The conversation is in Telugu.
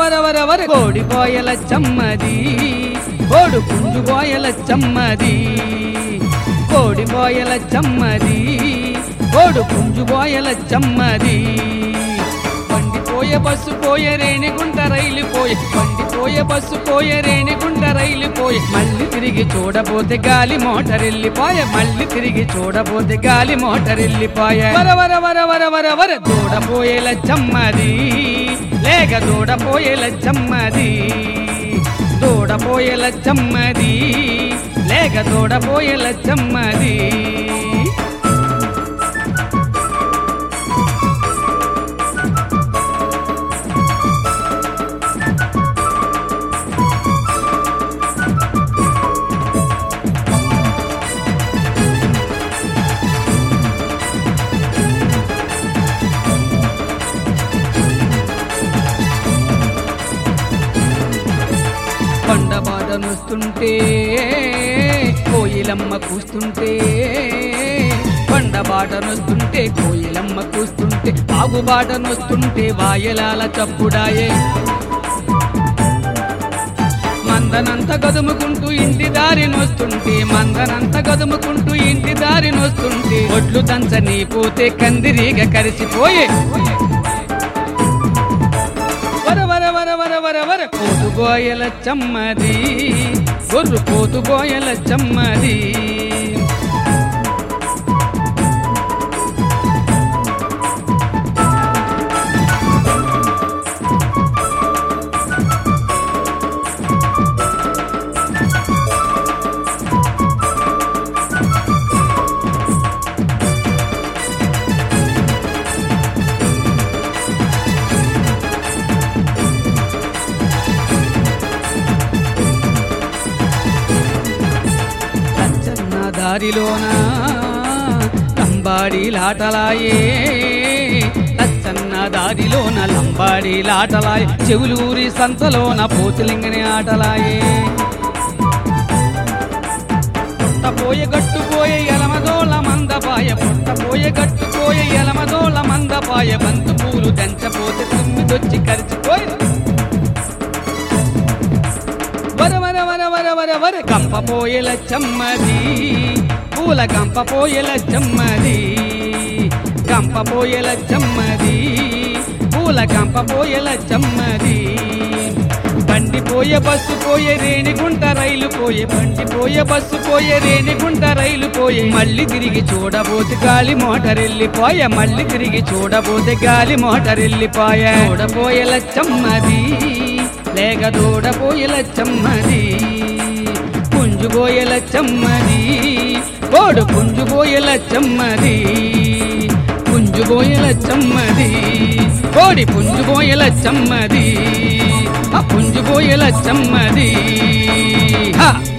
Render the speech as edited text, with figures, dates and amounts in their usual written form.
వర కోడి పోయల చమ్మది కోడు పుంజు పోయల చమ్మది కోడి పోయల చమ్మది కోడు పుంజు పోయల చమ్మది పండిపోయే బస్సు పోయే రేణిగుంట రైలు పోయే పండిపోయే బస్సు పోయే రేణిగుంట రైలు పోయే మళ్ళీ తిరిగి చూడబోతే గాలి మోటార్ వెళ్ళిపోయే మళ్ళీ తిరిగి చూడబోతే గాలి మోటార్ వెళ్ళిపోయే వర దూడపోయేల చమ్మది లేక దూడపోయేల చమ్మది దూడపోయేల చమ్మది లేక దూడపోయేల చమ్మది పండబాటనొస్తుంటే కోయిలమ్మ కూస్తుంటే పండబాటనొస్తుంటే కోయిలమ్మ కూస్తుంటే ఆగుబాటనొస్తుంటే వాయలాల చప్పుడాయే మందనంత గదుముకుంటూ ఇంటి దారినొస్తుంటే మందనంత గదుముకుంటూ ఇంటి దారినొస్తుంటే ఒడ్లు దంచని పోతే కందిరీగ కరిసిపోయే వర పోతుబోయల చమ్మది గొర్రు పోతుబోయల చమ్మది దారిలోన లంబాడీలాటలాయే లచ్చన్న దారిలోన లంబాడీలాటలాయే చెవులూరి సంతలోన పోతులింగని ఆటలాయే పుట్టపోయే గట్టుపోయే ఎలమదోళ మందపాయ పుట్టపోయే గట్టుపోయే ఎలమదోళ మందపాయ బంతు పూలు దంచపోతే తుమ్మిదొచ్చి కరిచిపోయి వర కంపపోయేల చమ్మది పూల కంపపోయేల చమ్మది కంపపోయేల చమ్మది పూల కంపపోయేల చమ్మది బండిపోయే బస్సు పోయే రేణిగుంట రైలు పోయే బండిపోయే బస్సు పోయే రేణిగుంట రైలు పోయే మళ్ళీ తిరిగి చూడబోతే గాలి మోటార్ వెళ్ళిపోయే మళ్ళీ తిరిగి చూడబోతే గాలి మోటార్ వెళ్ళిపోయే చూడపోయేల చమ్మది లేక దూడపోయేల చమ్మది పుంజుబోయేల చమ్మది కోడు పుంజుబోయేల చమ్మది పుంజుబోయేల చమ్మది కోడి పుంజుబోయేల చమ్మది ఆ పుంజుబోయేల చమ్మది